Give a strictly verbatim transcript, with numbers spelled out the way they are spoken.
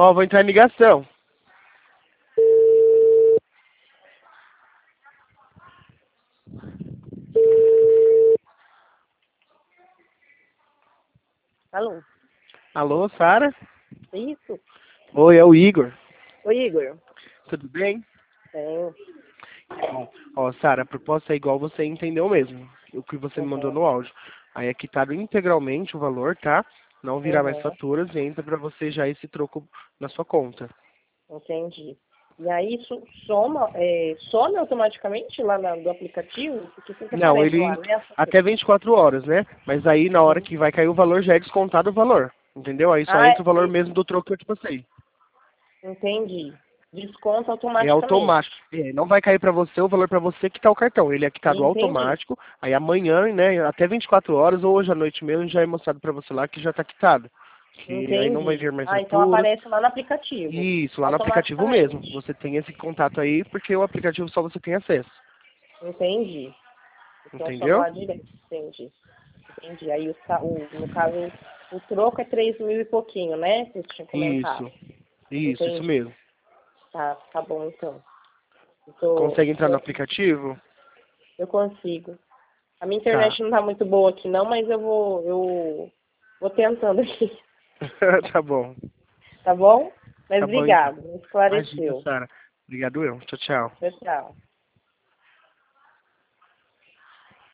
Ó, vou entrar em ligação. Alô? Alô, Sara? Isso? Oi, é o Igor. Oi, Igor. Tudo bem? Tenho. Bom, ó, Sara, a proposta é igual você entendeu mesmo. O que você me mandou Uhum. no áudio. Aí é quitado integralmente o valor, tá? Não virá mais Uhum. faturas e entra pra você já esse troco na sua conta. Entendi. E aí isso soma, é, some automaticamente lá na, do aplicativo? Porque sempre Não, aparece lá, ele né? até vinte e quatro horas, né? Mas aí na hora Uhum. que vai cair o valor já é descontado o valor. Entendeu? Aí só Ah, entra o valor é- mesmo do troco que eu te passei. entendi. Desconta É automaticamente. automático. É, não vai cair para você o valor para você que tá o cartão. Ele é quitado Entendi. automático. Aí amanhã, né, até vinte e quatro horas ou hoje à noite mesmo já é mostrado para você lá que já tá quitado. Que aí não vai Entendi. vir mais Ah, então faturas. aparece lá no aplicativo. Isso, lá no aplicativo mesmo. Automaticamente. Você tem esse contato aí porque o aplicativo só você tem acesso. Entendi. Então some Entendeu? lá direto. Entendi. Entendi. Aí o, sa- o, no caso, o troco é três mil e pouquinho, né? Você tinha comentado. Isso. Isso, isso Entendi. mesmo. Tá, tá bom então. Eu, tô, Consegue entrar no tô- aplicativo? eu consigo. A minha Tá. internet não tá muito boa aqui não, mas eu vou, eu vou tentando aqui, Tá bom. tá bom? Mas Tá bom então. obrigado, me Imagina, esclareceu. Sara. Obrigado eu. Tchau, tchau. Tchau, tchau.